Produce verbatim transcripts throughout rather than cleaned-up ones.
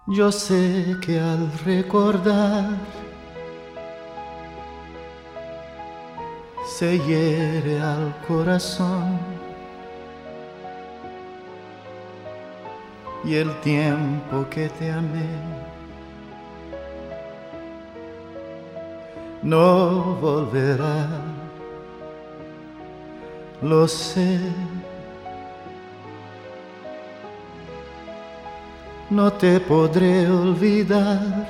Yo sé que al recordar se hiere al corazón y el tiempo que te amé no volverá, lo sé. No te podré olvidar,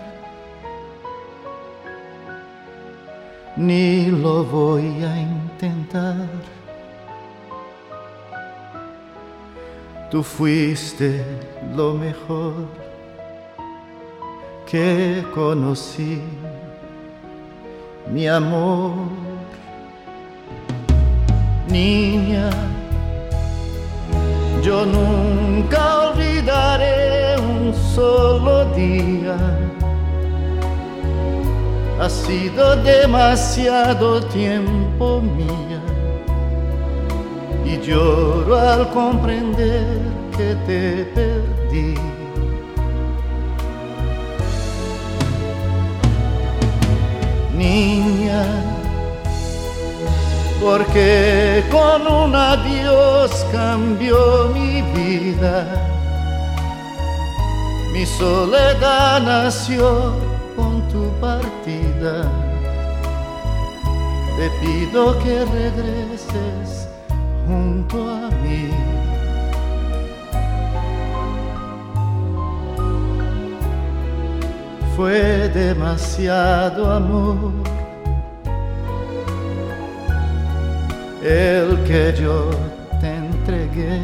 ni lo voy a intentar. Tú fuiste lo mejor que conocí, mi amor. Niña, yo nunca olvidaré un solo día. Ha sido demasiado tiempo mía y lloro al comprender que te perdí. Niña, porque con un adiós cambió mi vida. Mi soledad nació con tu partida. Te pido que regreses junto a mí. Fue demasiado amor el que yo te entregué.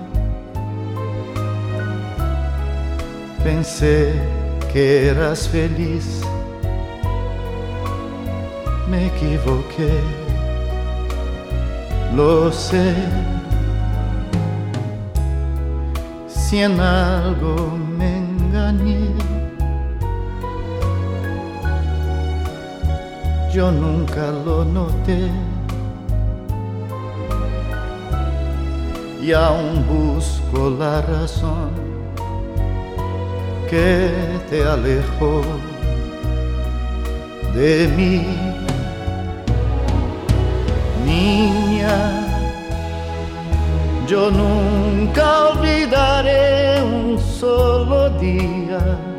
Pensé que eras feliz, me equivoqué, lo sé. Si en algo me engañé, yo nunca lo noté. Y aún busco la razón que te alejó de mí. Niña, yo nunca olvidaré un solo día.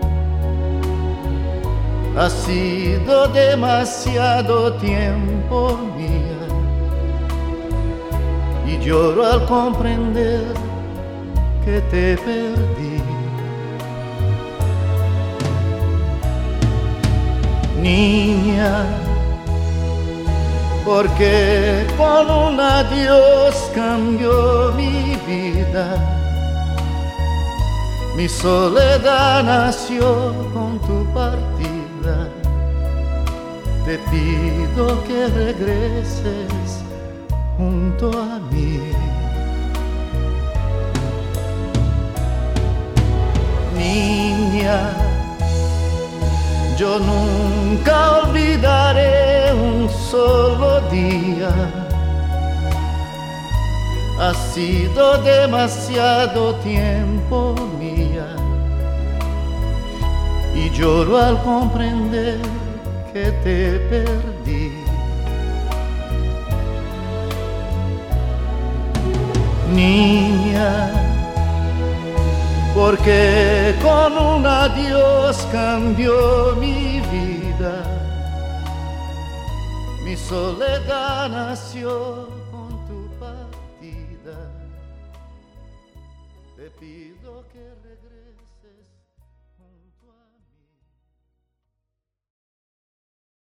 Ha sido demasiado tiempo mía y lloro al comprender que te perdí. Niña, porque con un adiós cambió mi vida. Mi soledad nació con tu partida. Te pido que regreses junto a mí. Niña, yo nunca olvidaré un solo día. Ha sido demasiado tiempo mía y lloro al comprender que te perdí. Niña, porque con un adiós cambió mi vida. Mi soledad nació con tu partida. Te pido que regreses junto a